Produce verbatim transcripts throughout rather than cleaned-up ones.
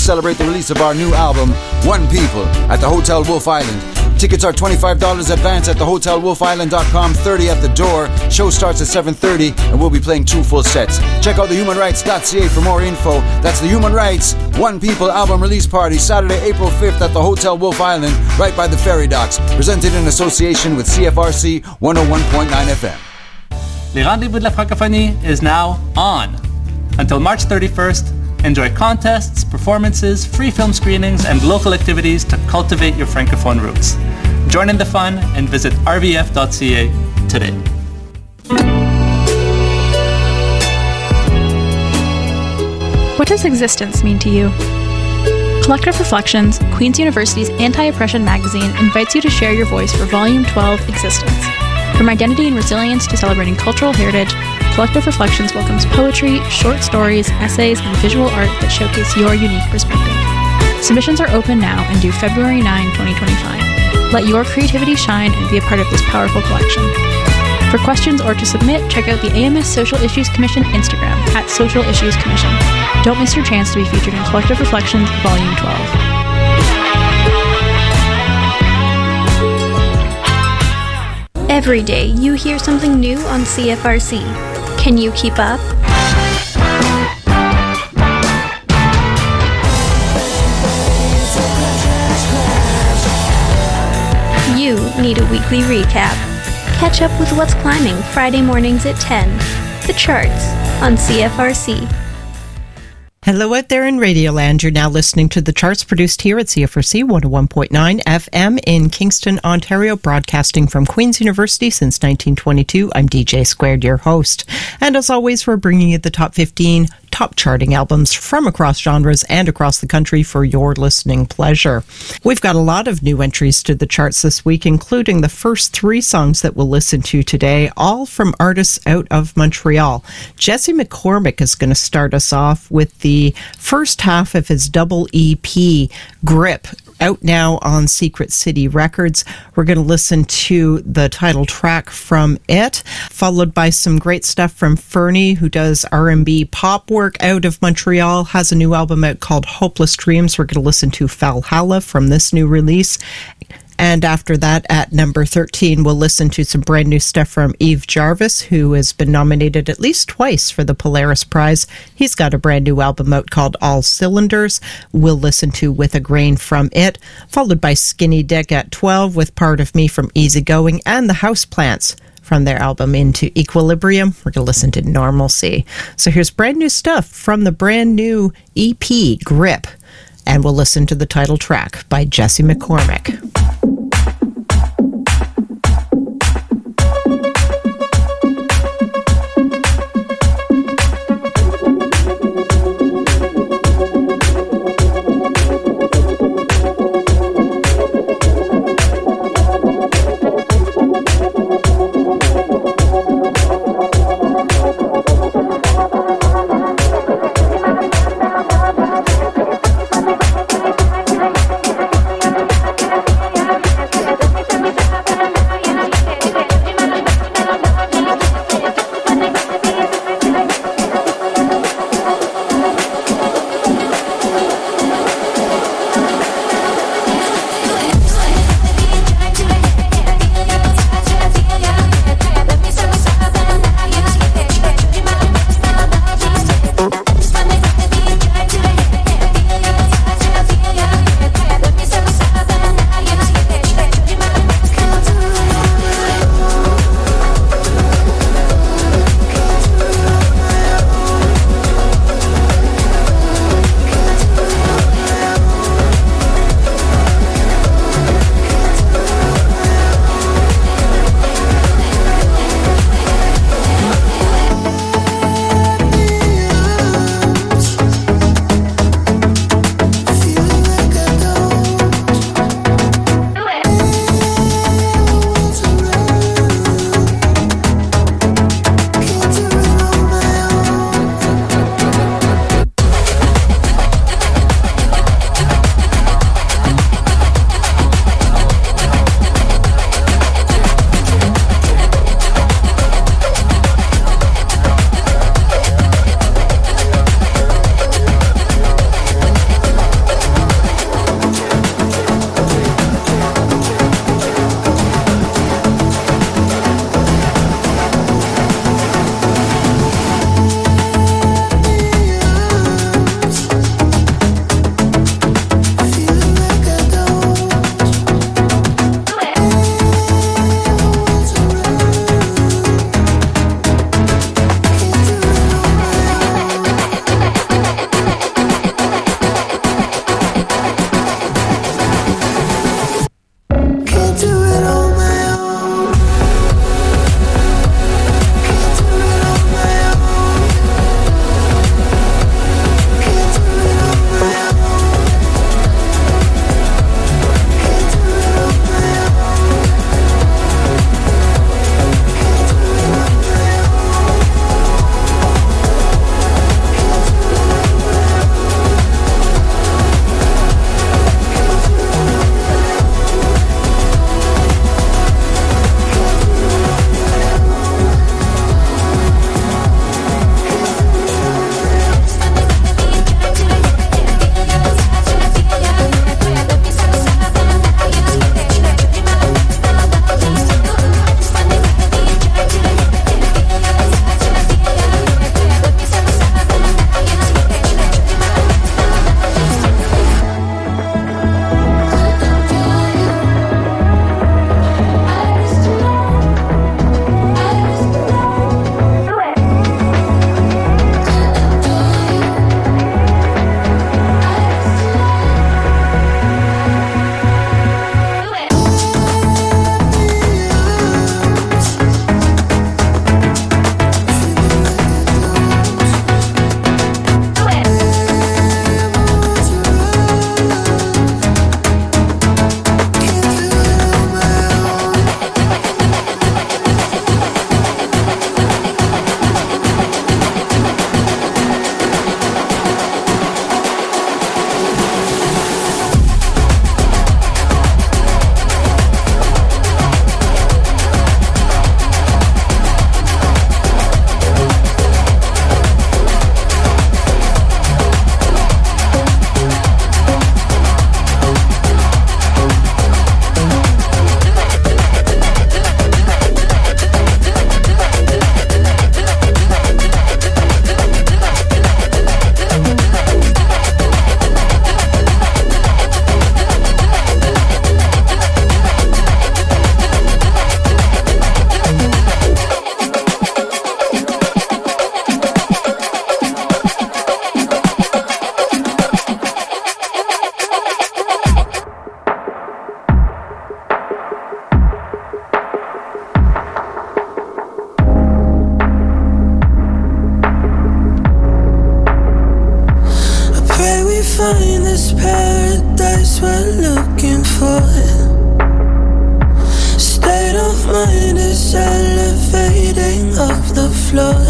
celebrate the release of our new album, One People, at the Hotel Wolf Island. Tickets are twenty-five dollars advance at the hotel wolf island dot com, thirty dollars at the door. Show starts at seven thirty, and we'll be playing two full sets. Check out the human rights dot c a for more info. That's the Human Rights One People album release party, Saturday, April fifth at the Hotel Wolf Island, right by the ferry docks. Presented in association with C F R C one oh one point nine F M. Le Rendez-vous de la Francophonie is now on. Until March thirty-first, enjoy contests, performances, free film screenings, and local activities to cultivate your Francophone roots. Join in the fun and visit r v f dot c a today. What does existence mean to you? Collective Reflections, Queen's University's anti-oppression magazine, invites you to share your voice for Volume twelve, Existence. From identity and resilience to celebrating cultural heritage, Collective Reflections welcomes poetry, short stories, essays, and visual art that showcase your unique perspective. Submissions are open now and due February ninth, twenty twenty-five. Let your creativity shine and be a part of this powerful collection. For questions or to submit, check out the A M S Social Issues Commission Instagram at Social Issues Commission. Don't miss your chance to be featured in Collective Reflections Volume twelve. Every day you hear something new on C F R C. Can you keep up? You need a weekly recap. Catch up with what's climbing Friday mornings at ten. The Charts on C F R C. Hello out there in Radioland. You're now listening to The Charts, produced here at C F R C one oh one point nine F M in Kingston, Ontario, broadcasting from Queen's University since nineteen twenty-two. I'm D J Squared, your host. And as always, we're bringing you the top fifteen top charting albums from across genres and across the country for your listening pleasure. We've got a lot of new entries to the charts this week, including the first three songs that we'll listen to today, all from artists out of Montreal. Jesse McCormick is going to start us off with the first half of his double E P, Grip, out now on Secret City Records. We're going to listen to the title track from it, followed by some great stuff from Fernie, who does R and B pop work out of Montreal, has a new album out called Hopeless Dreams. We're going to listen to Valhalla from this new release. And after that, at number thirteen, we'll listen to some brand new stuff from Eve Jarvis, who has been nominated at least twice for the Polaris Prize. He's got a brand new album out called All Cylinders. We'll listen to With a Grain from it, followed by Skinny Dick at twelve with Part of Me from Easygoing, and the Houseplants from their album Into Equilibrium. We're going to listen to Normalcy. So here's brand new stuff from the brand new E P, Grip. And we'll listen to the title track by Jesse McCormick. Yeah. find this paradise we're looking for. State of mind is elevating off the floor.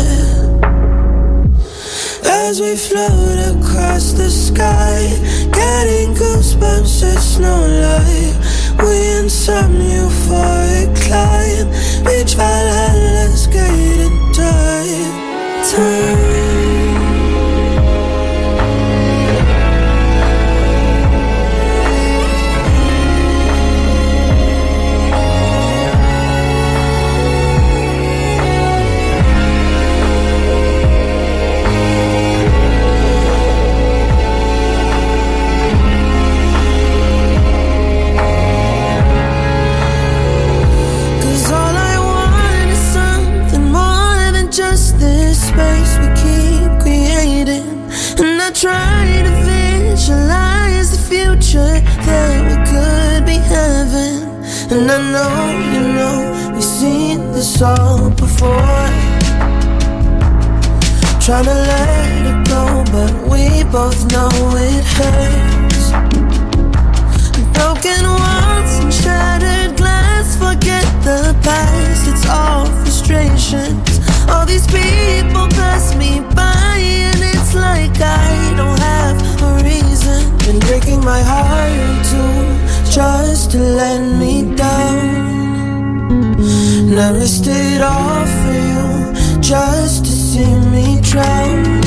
As we float across the sky, getting goosebumps, it's no lie. We in some euphoric climb, reach Valhalla's gated time. Time. Try to visualize the future that we could be having. And I know, you know, we've seen this all before. Trying to let it go, but we both know it hurts. Broken walls and shattered glass, forget the past, it's all frustrations. All these people pass me by and it's like I don't have a reason. Been breaking my heart in two just to let me down. And I risked it all for you just to see me drown.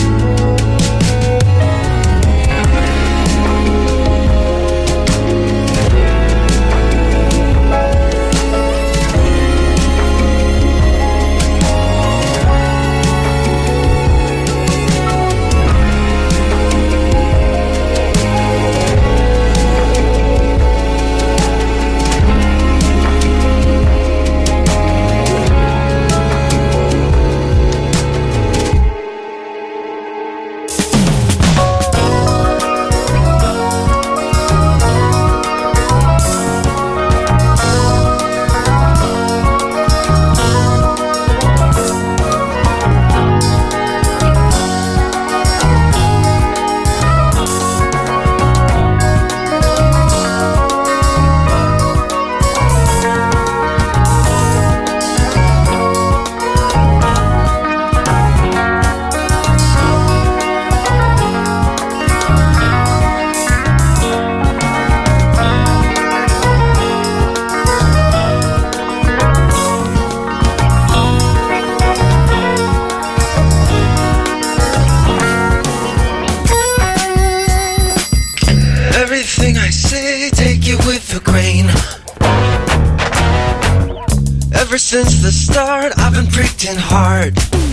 Since the start, I've been preaching hard.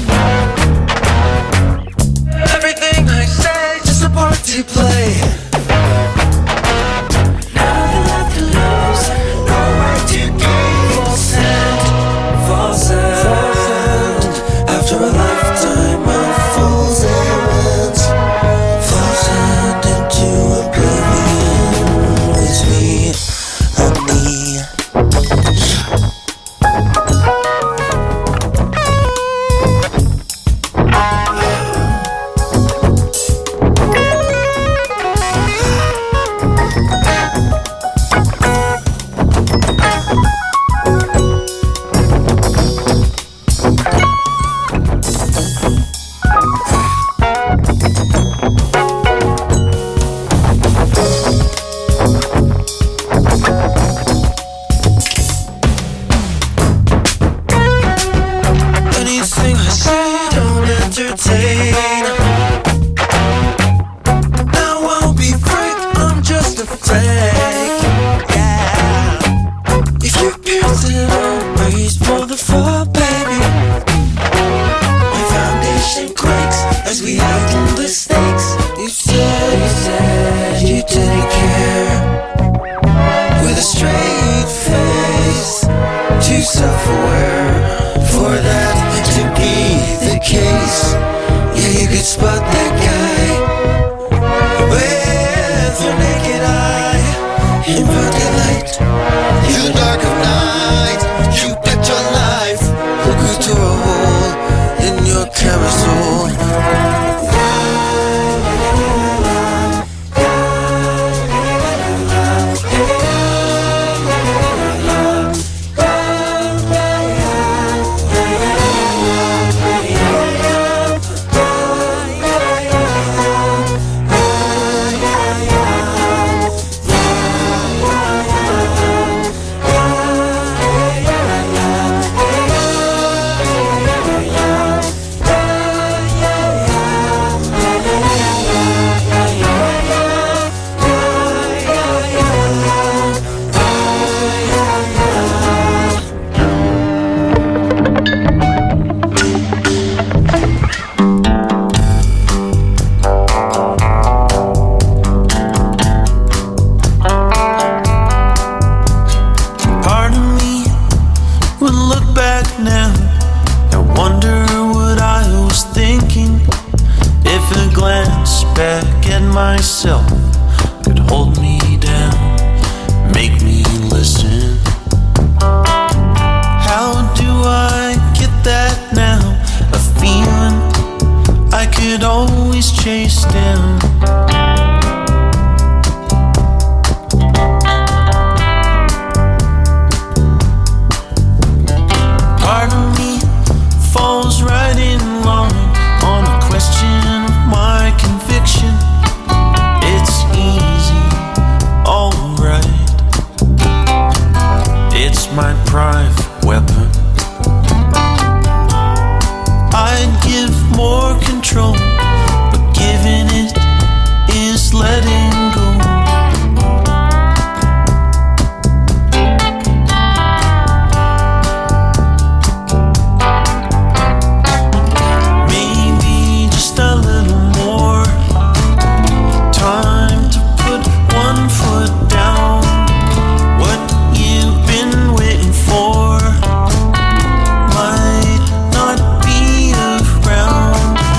Everything I say, just a part to play. Nothing left to lose, nowhere to gain. False end, false end. After a lifetime of fool's errands, false end into oblivion. It's me, honey. Camisole. could hold me down, make me listen. How do I get that now? A feeling I could always chase down. Part of me falls right in line on a question of my conviction. It's easy, alright. It's my private weapon. I'd give more control, but giving it is letting go. Maybe just a little more time to put one foot down. What you've been waiting for might not be around.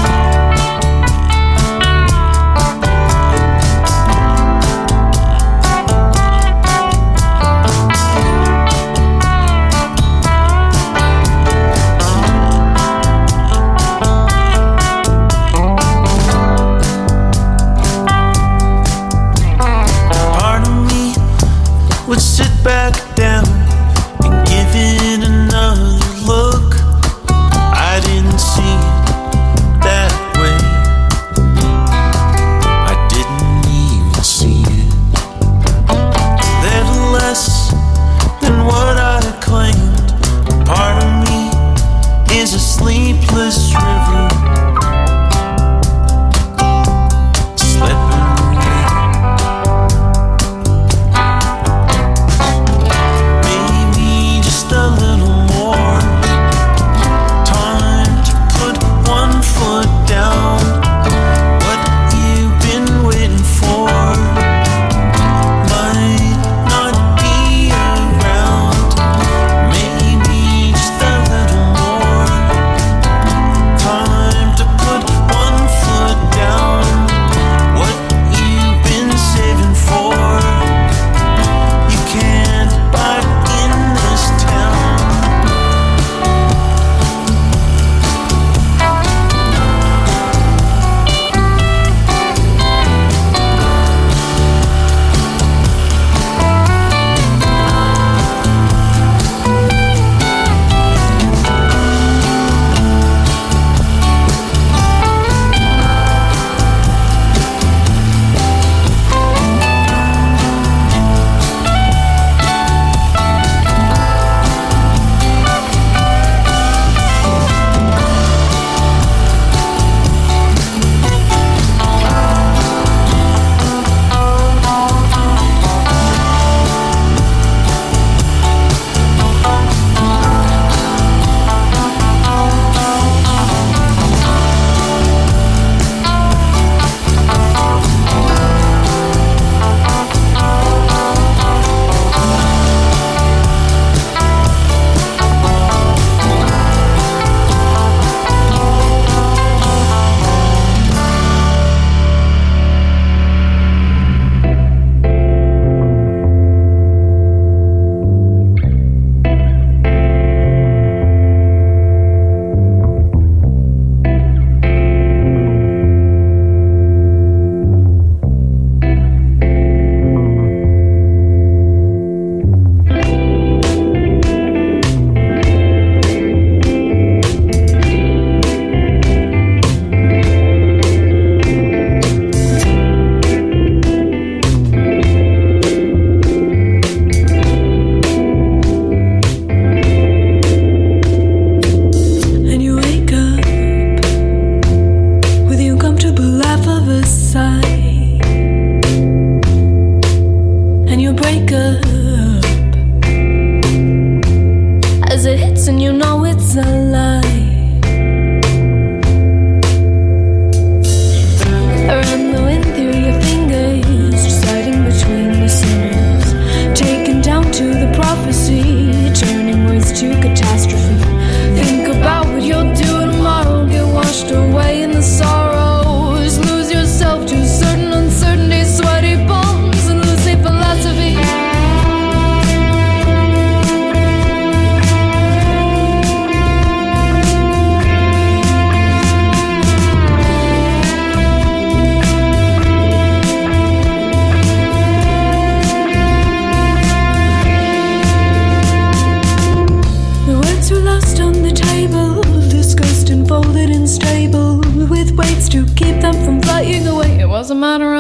Part of me would sit back down and give it another look. I didn't see it that way. I didn't even see it. Little less than what I claimed. Part of me is a sleepless river, slipping away.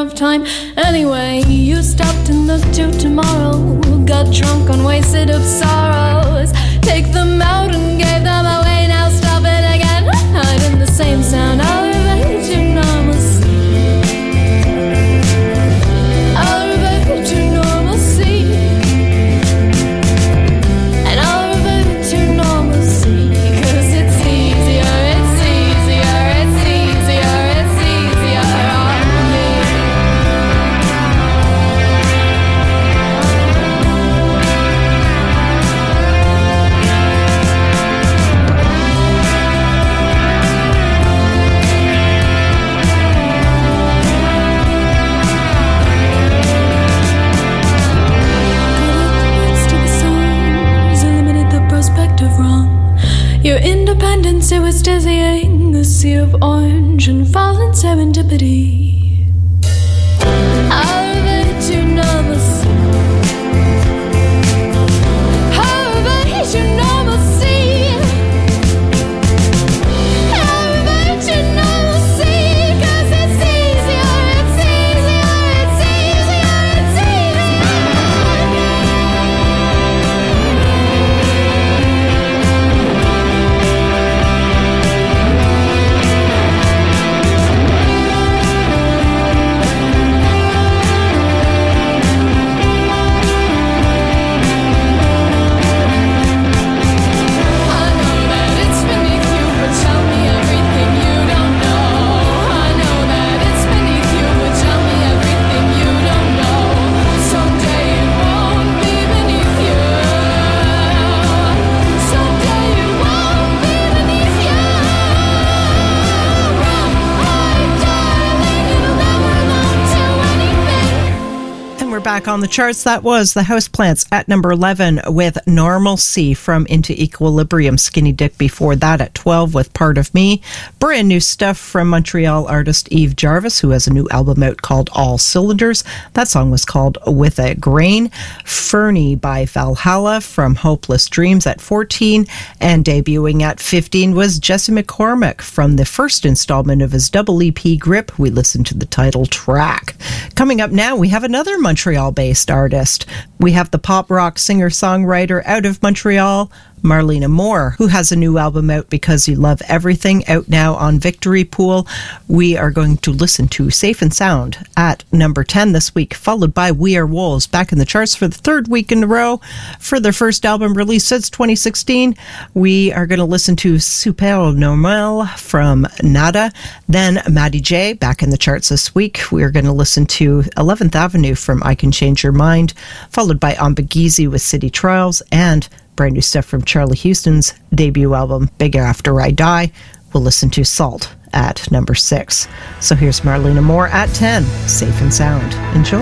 of time. Anyway, you stopped and looked to tomorrow. Got drunk on wasted of sorrows. Take them out and gave them away. Now stop it again. Hide in the same sound. I'll revert to normalcy. I'll revert to normalcy. And I'll revert to normalcy. 'Cause it's easier, it's easier, it's easier, it's easier on me. Your independence, it was dizzying, a sea of orange and fallen serendipity. I'll revert to normalcy. I'll revert to normalcy. I'll revert to normalcy. 'Cause it's easier, it's easier, it's easier, it's easier. Back on the charts, that was the Houseplants at number eleven with Normalcy from Into Equilibrium. Skinny Dick before that at twelve with Part of Me. Brand new stuff from Montreal artist Eve Jarvis, who has a new album out called All Cylinders. That song was called With a Grain. Fernie by Valhalla from Hopeless Dreams at fourteen. And debuting at fifteen was Jesse McCormick from the first installment of his double E P Grip. We listened to the title track. Coming up now, we have another Montreal based artist. We have the pop rock singer-songwriter out of Montreal, Marlena Moore, who has a new album out, Because You Love Everything, out now on Victory Pool. We are going to listen to Safe and Sound at number ten this week, followed by We Are Wolves, back in the charts for the third week in a row. For their first album released since twenty sixteen, we are going to listen to Super Normal from Nada. Then Maddie J, back in the charts this week. We are going to listen to eleventh Avenue from I Can Change Your Mind, followed by Ombagizi with City Trials, and brand new stuff from Charlie Houston's debut album, Big After I Die. We'll listen to Salt at number six. So here's Marlena Moore at ten, Safe and Sound. Enjoy.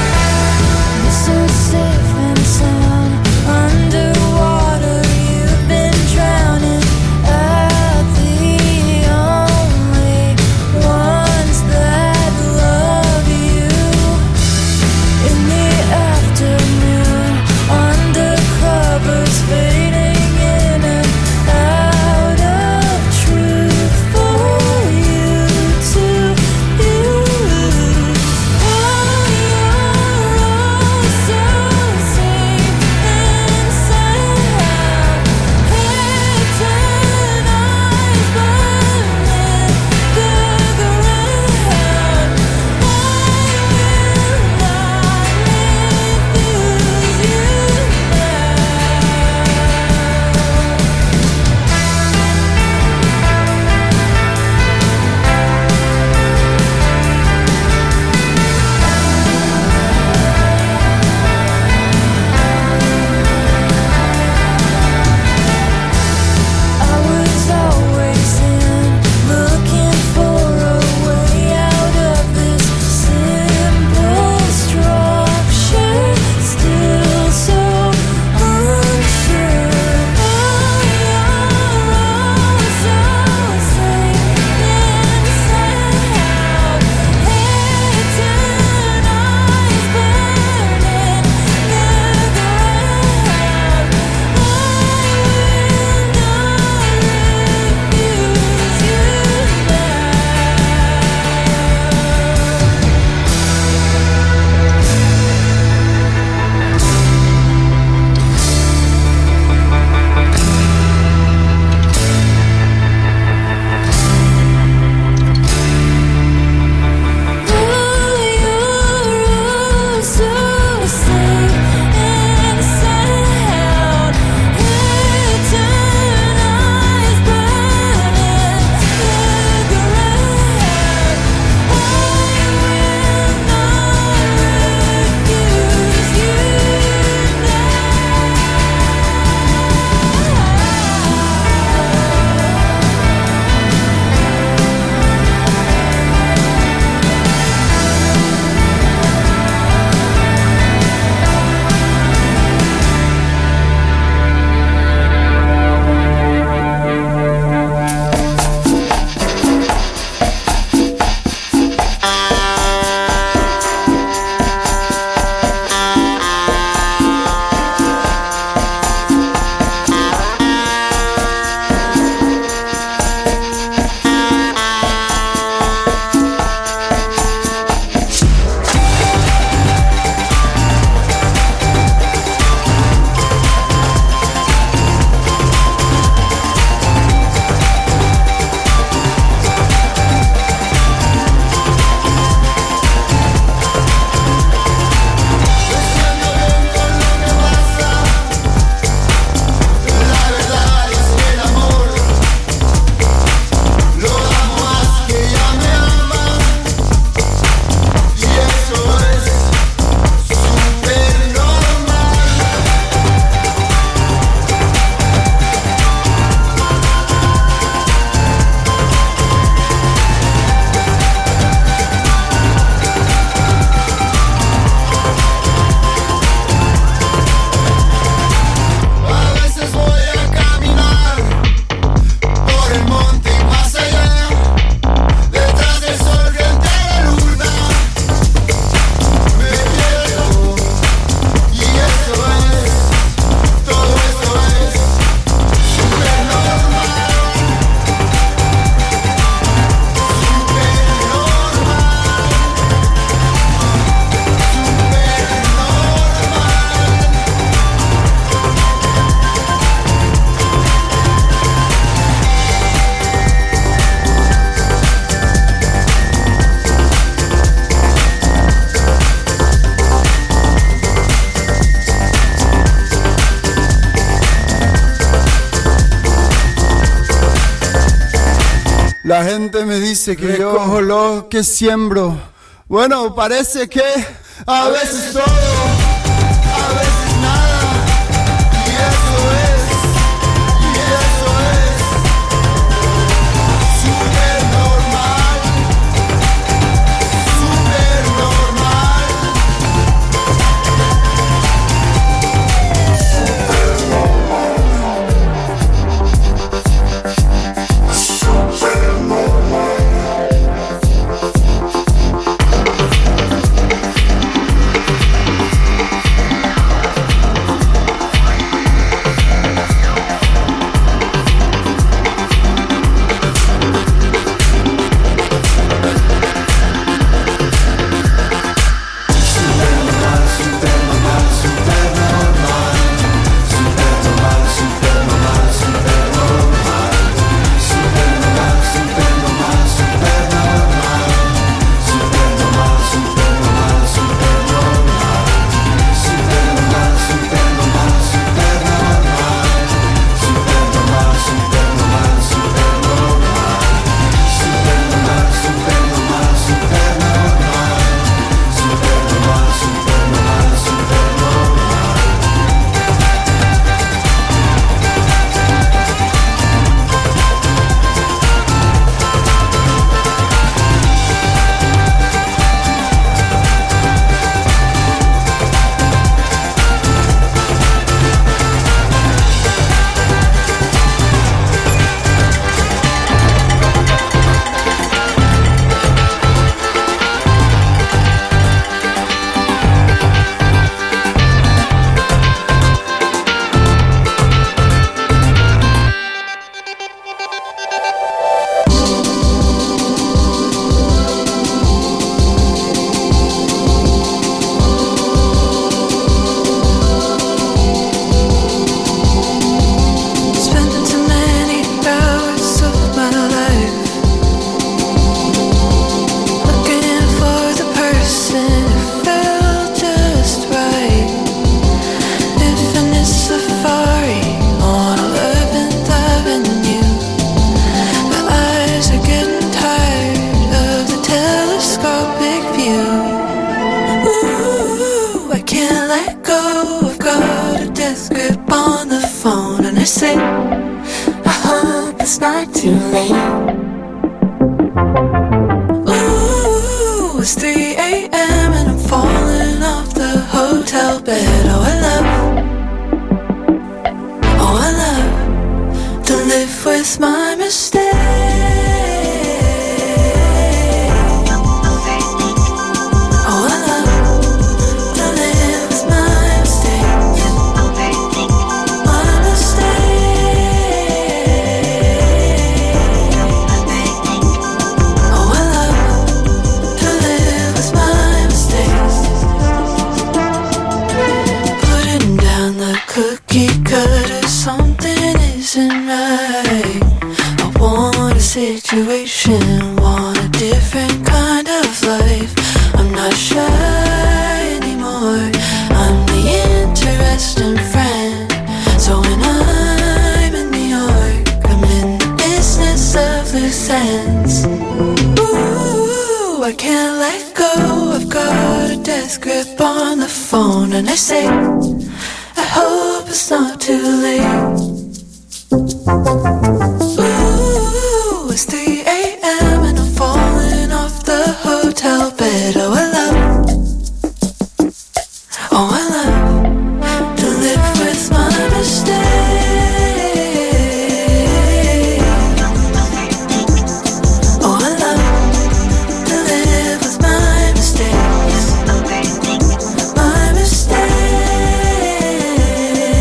So safe and sound underwater, you've been La gente me dice que yo recojo lo que siembro. Bueno, parece que a veces todo, a veces nada. Y eso es, y eso es súper normal, súper normal.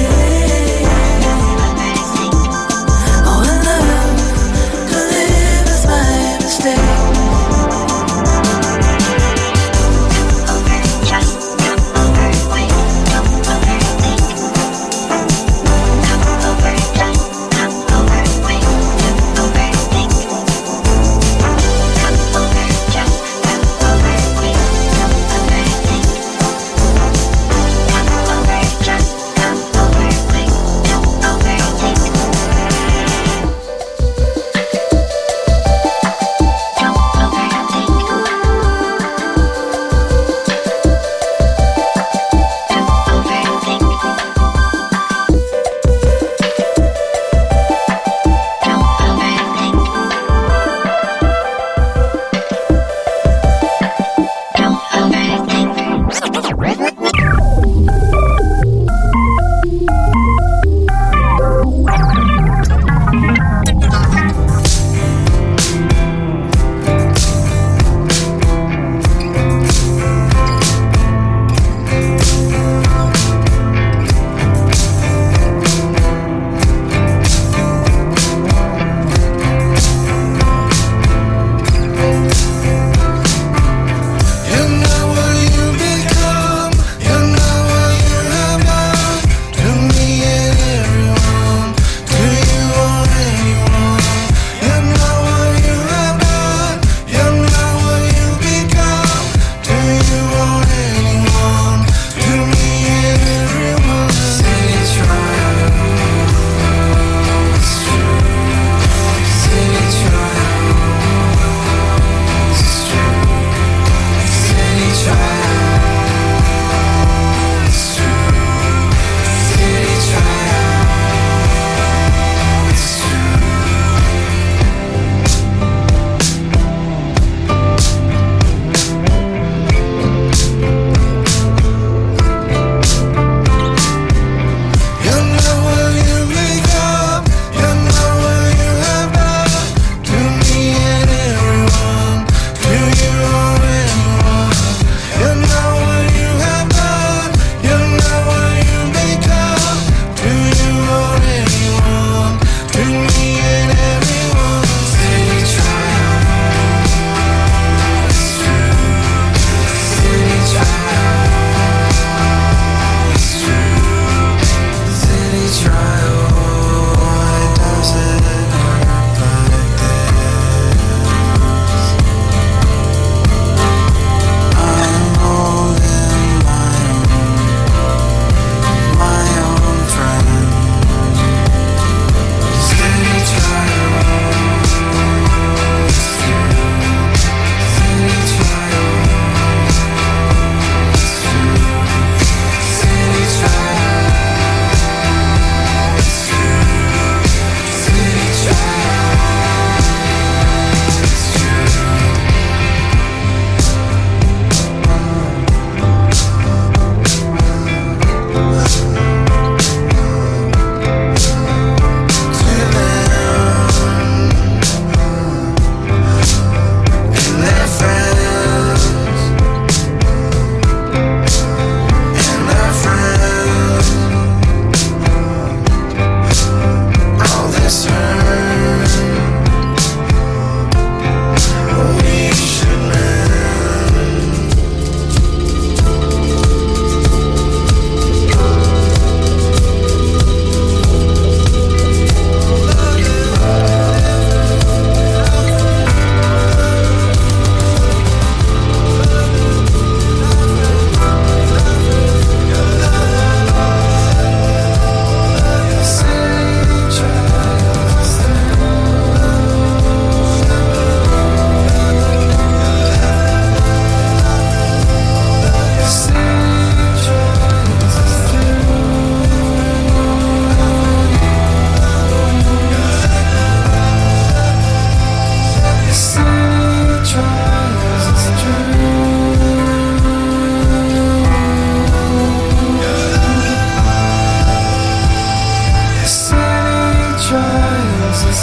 Oh, I love to live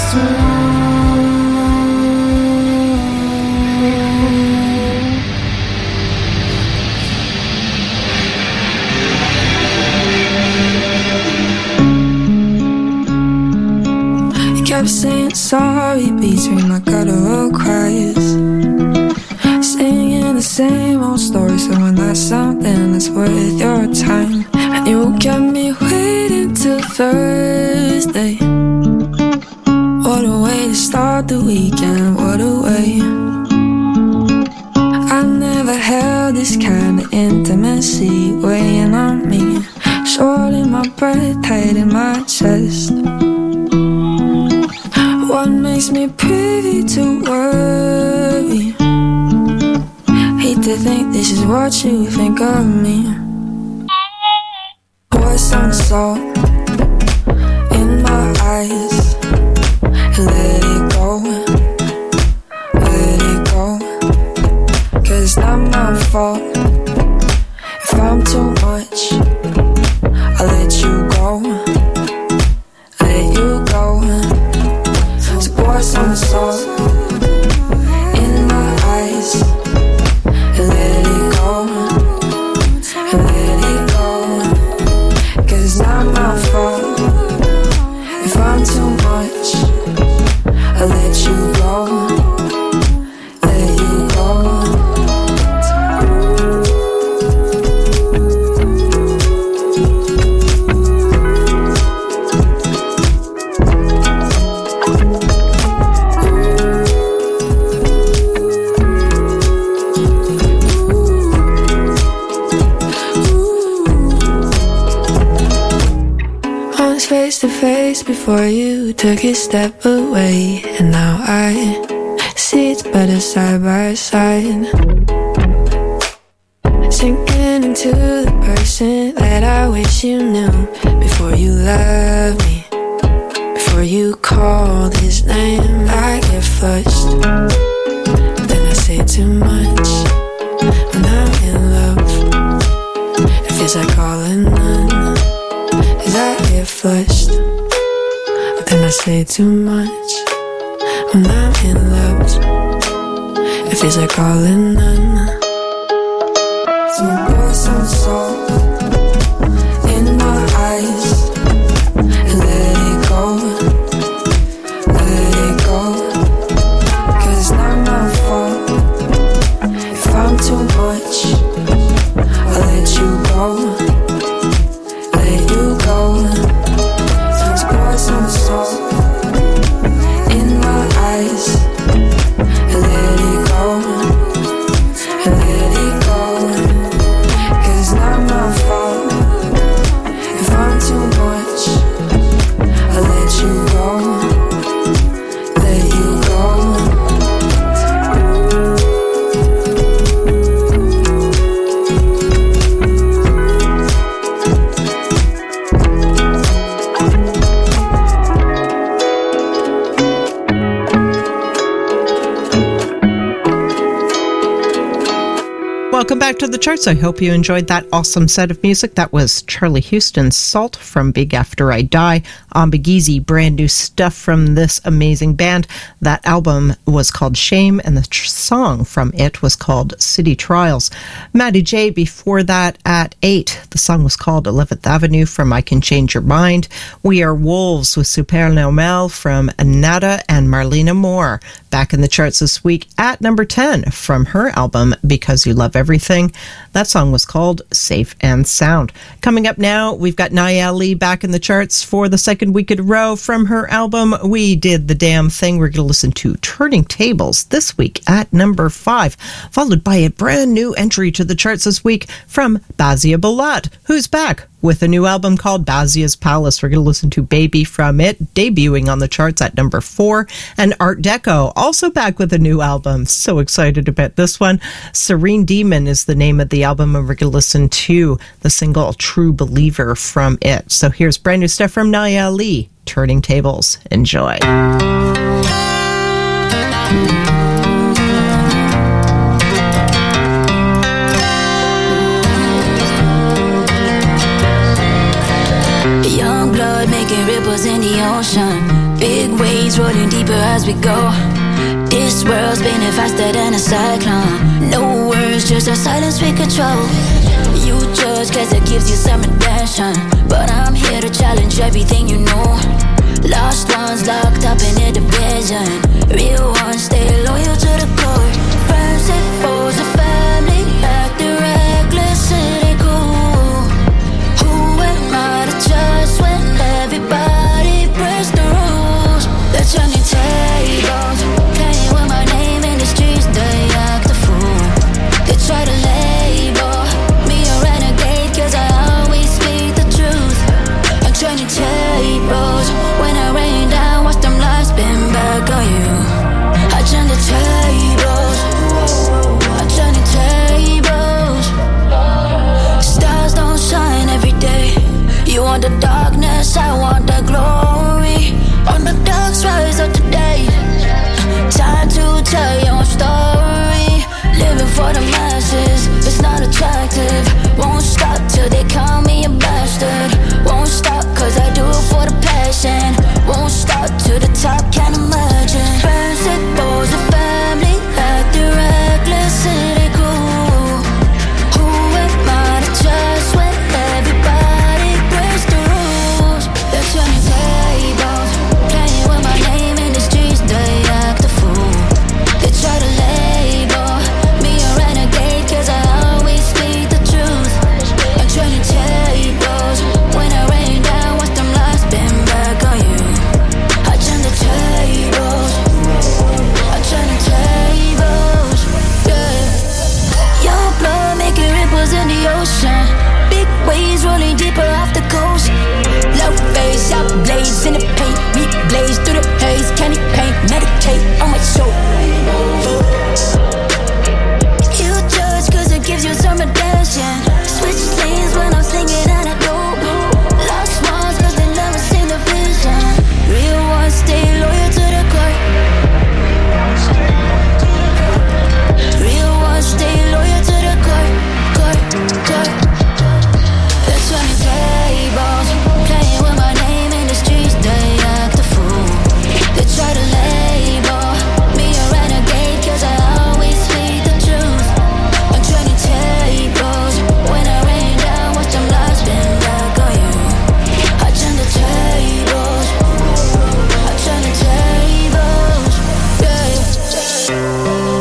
Kept saying sorry between my guttural cries, singing the same old story. So when that's something that's worth your time, and you kept me waiting till Thursday. What a way to start the weekend, what a way. I never held this kind of intimacy weighing on me, short in my breath, tight in my chest. What makes me privy to worry? Hate to think this is what you think of me. Pour some salt in my eyes and let it go, let it go. Cause it's not my fault if I'm too much. I'll let you go, let you go. Pour some salt in my eyes and let it go, and let it go. Cause it's not my fault if I'm too much. I'll let you go, let you go. Face to face before you took a step away, and now I see it's better side by side. Sinking into the person that I wish you knew before you love me, before you called his name. I get flushed, then I say too much. When I'm in love, it feels like all or none. Cause I get flushed, but then I say too much. When I'm in love, it feels like all or none. So pour some salt in my eyes and let it go, let it go. Cause it's not my fault if I'm too much. I'll let you go, so pour some salt in my eyes and let it go, and let it go. Cause it's not my fault if I'm too much. I'll let you go, let you go. Welcome back to the charts. I hope you enjoyed that awesome set of music. That was Charlie Houston's Salt from Big After I Die. Ambigizi, brand new stuff from this amazing band. That album was called Shame, and the tr- song from it was called City Trials. Maddie J before that at eight. The song was called eleventh Avenue from I Can Change Your Mind. We Are Wolves with Super Normal from Nada and Marlena Moore. Back in the charts this week at number ten from her album Because You Love Everything. That song was called Safe and Sound. Coming up now, we've got Naya Lee back in the charts for the second week in a row from her album We Did the Damn Thing. We're going to listen to Turning Tables this week at number five, followed by a brand new entry to the charts this week from Bazia Bulat, who's back with a new album called Bazia's Palace. We're going to listen to Baby from it, debuting on the charts at number four. And Art Deco, also back with a new album. So excited about this one. Serene Demon is the name of the album, and we're going to listen to the single True Believer from it. So here's brand new stuff from Naya Lee, Turning Tables. Enjoy. Young blood making ripples in the ocean. Big Big waves rolling deeper as we go. This world's spinning faster than a cyclone. No words, just a silence we control. You judge cause it gives you some attention, but I'm here to challenge everything you know. Lost ones locked up in a division. Real ones stay loyal to the core. Friends and foes of family, acting reckless and they cool. Who am I to judge when everybody breaks the rules? They're turning tables, playing with my name in the streets. They act a fool. They try to label me a renegade cause I always speak the truth. I'm turning tables. When I rain down, watch them lights spin back on you. I turn the tables, I turn the tables. Stars don't shine every day. You want the darkness, I want the glory. On the dark rise of today. Time to tell your story. Living for the masses, it's not attractive. Won't stop till they call me a bastard. Won't stop cause I do it for the passion. Won't stop to the top, can't imagine. Friends and foes of family, acting reckless and they cool. Who am I to judge when everybody breaks the rules? They're turning tables, playing with my name in the streets. They act a fool. They try to label me a renegade cause I always speak the truth. I'm turning tables. When I rain down, watch them lights spin back on you. I turn the tables, I turn the tables, yeah. Your blood making ripples in the ocean. Big waves rolling deeper off the coast. Low face, out blades in the paint. We blaze through the haze, candy paint. Meditate on my soul. You judge cause it gives you some attention. Switch lanes when I'm singing and I go. Lost ones cause they never seen the vision. Real ones stay loyal to the core. Real ones stay loyal to the core. Core, core. They're turning tables, playing with my name in the streets. They act a fool. They try to label me a renegade cause I always speak the truth. I'm turning tables. When I rain down, watch them lights spin back on you. I turn the tables, I turn the tables, yeah.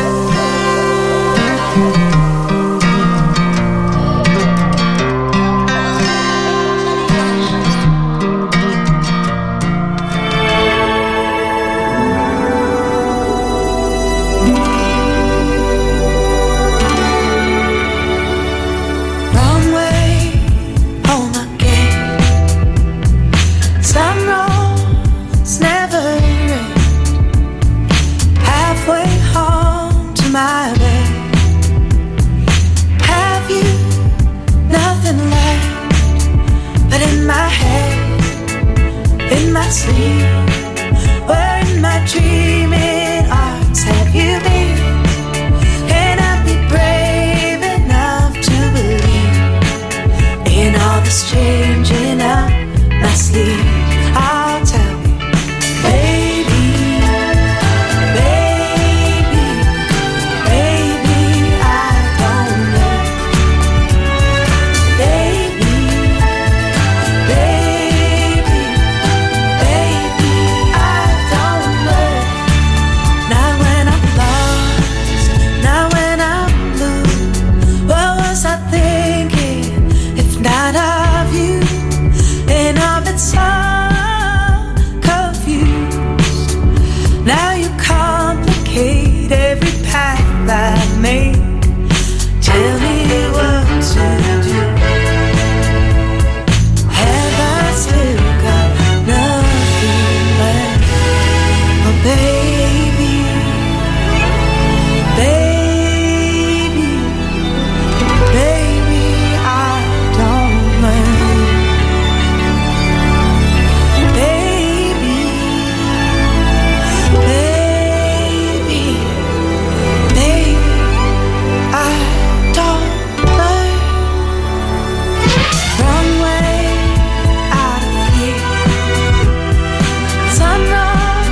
Wrong way, home again. Some roads never end. Halfway home to my bed. Have you nothing left but in my head, in my sleep? Where in my dreaming arts have you been? Can I be brave enough to believe in all this changing up my sleep? I'll tell you, baby, baby, baby, I don't know. Baby, baby, baby, I don't know. Now when I'm lost, now when I'm blue, what was I thinking if not of you? And of it so confused. Now you complicate every path I make. Tell me what to do. Have I still got nothing left? Oh baby, baby, baby, I don't know. Baby, baby, baby, I don't know. Wrong way out of here. Some roads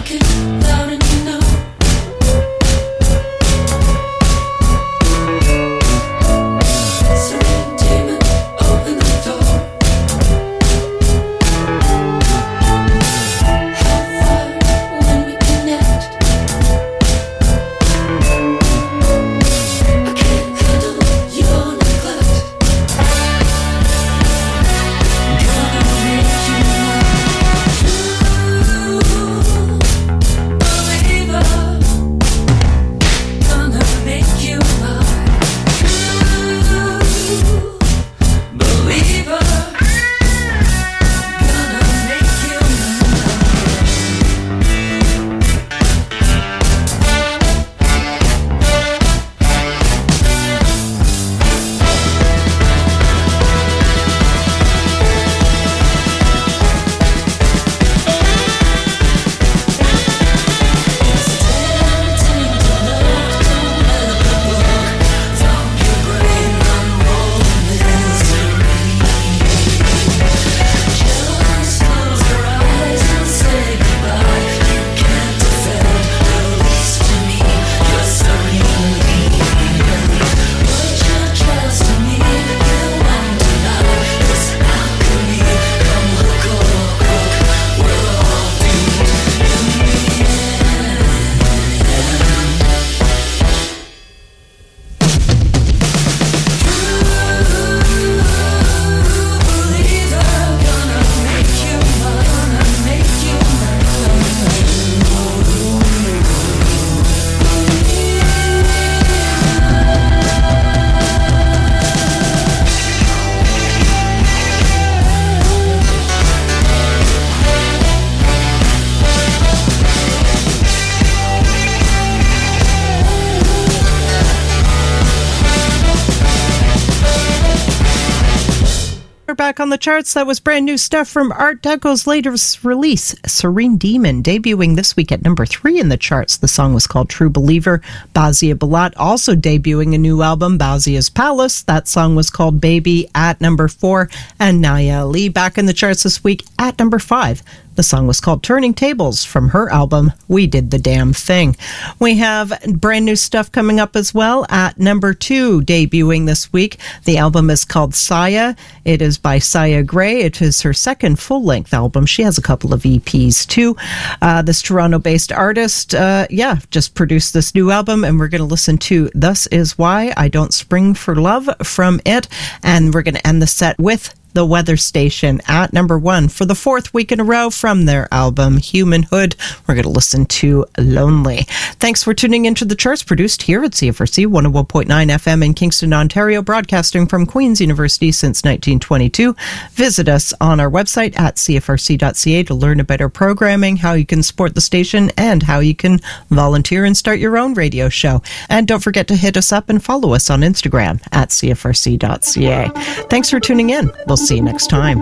Back on the charts, that was brand new stuff from Art Deco's latest release, Serene Demon, debuting this week at number three in the charts. The song was called True Believer. Bazia Balat also debuting a new album, Bazia's Palace. That song was called Baby at number four. And Naya Ali back in the charts this week at number five. The song was called Turning Tables from her album, We Did the Damn Thing. We have brand new stuff coming up as well at number two, debuting this week. The album is called Saya. It is by Saya Gray. It is her second full-length album. She has a couple of E Ps too. Uh, this Toronto-based artist, uh, yeah, just produced this new album, and we're going to listen to Thus Is Why I Don't Spring for Love from it. And we're going to end the set with The Weather Station at number one for the fourth week in a row from their album Humanhood. We're going to listen to Lonely. Thanks for tuning into the charts, produced here at C F R C one oh one point nine F M in Kingston, Ontario, broadcasting from Queen's University since nineteen twenty-two. Visit us on our website at c f r c dot c a to learn about our programming, how you can support the station, and how you can volunteer and start your own radio show. And don't forget to hit us up and follow us on Instagram at c f r c dot c a. Thanks for tuning in. We'll see you next time.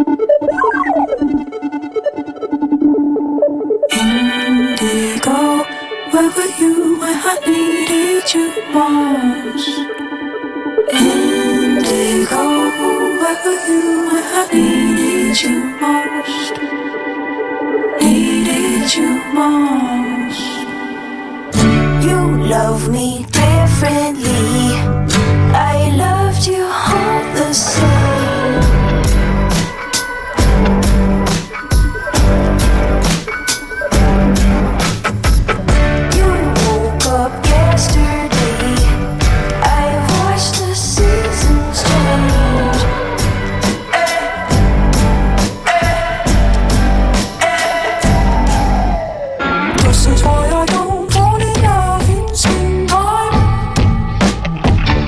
Indigo, where were you when I needed you most? Indigo, where were you when I needed you most? Needed you most. You love me differently. I loved you all the same. This is why I don't fall in love in springtime.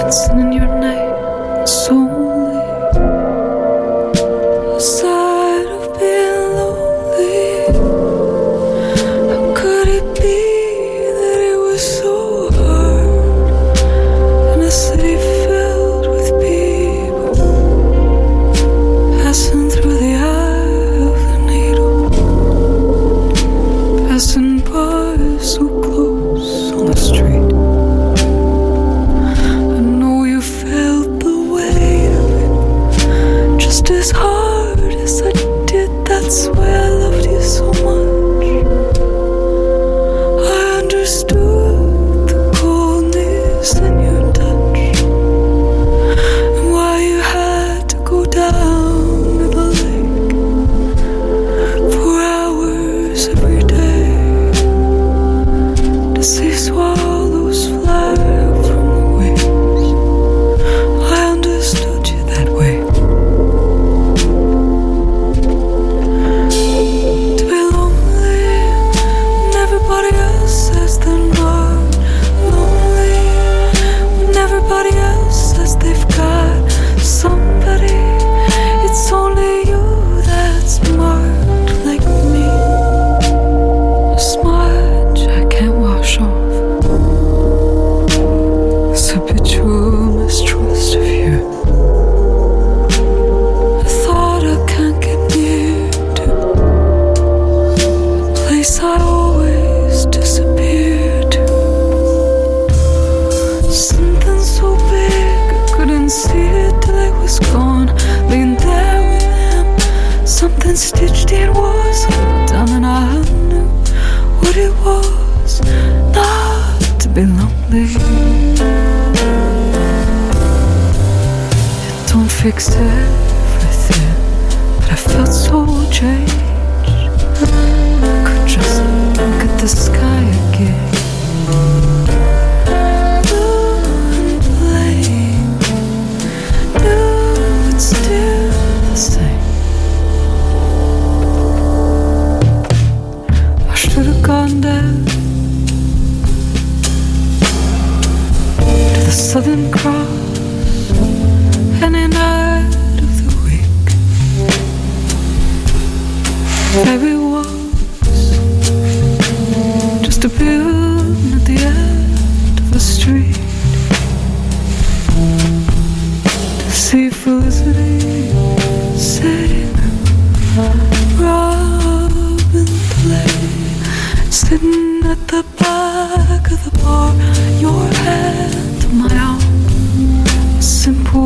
dancing in your name. It's only a side of being lonely. How could it be that it was so hard in a city filled with people passing through the eye of the needle, passing by so close on the street? I know you felt the weight of it just as hard as I did. That's why I loved you so much. I understood the coldness in your touch, and why you had to go down to the lake for hours every day to see swallows fly from the wings. I understood you that way. To be lonely when everybody else says they're not lonely, when everybody else says they've got somebody. It's only you that's marked like me, a smudge I can't wash off, this habitual mistrust of you, a thought I can't get near to, a place I always disappear to. Something so big I couldn't see it till it was gone, laying there with him. Something stitched it wasn't done, and I knew what it was not to be lonely. It don't fix everything, but I felt so changed. I could just look at the sky again. Blue and plain, knew it's still the same. I should have gone down to the Southern Cross any night of the week. Maybe